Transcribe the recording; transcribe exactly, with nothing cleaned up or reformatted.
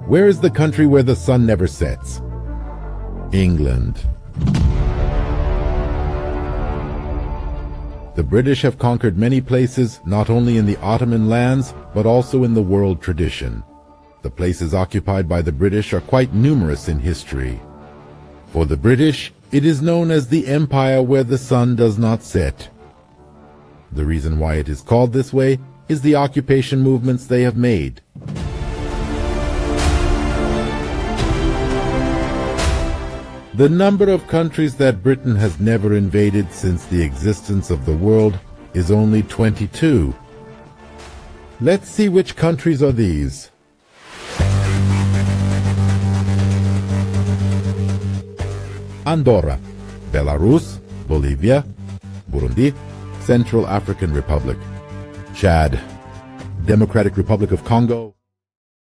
Where is the country where the sun never sets? England. The British have conquered many places, not only in the Ottoman lands, but also in the world tradition. The places occupied by the British are quite numerous in history. For the British, it is known as the empire where the sun does not set. The reason why it is called this way is the occupation movements they have made. The number of countries that Britain has never invaded since the existence of the world is only twenty-two. Let's see which countries are these. Andorra, Belarus, Bolivia, Burundi, Central African Republic, Chad, Democratic Republic of Congo,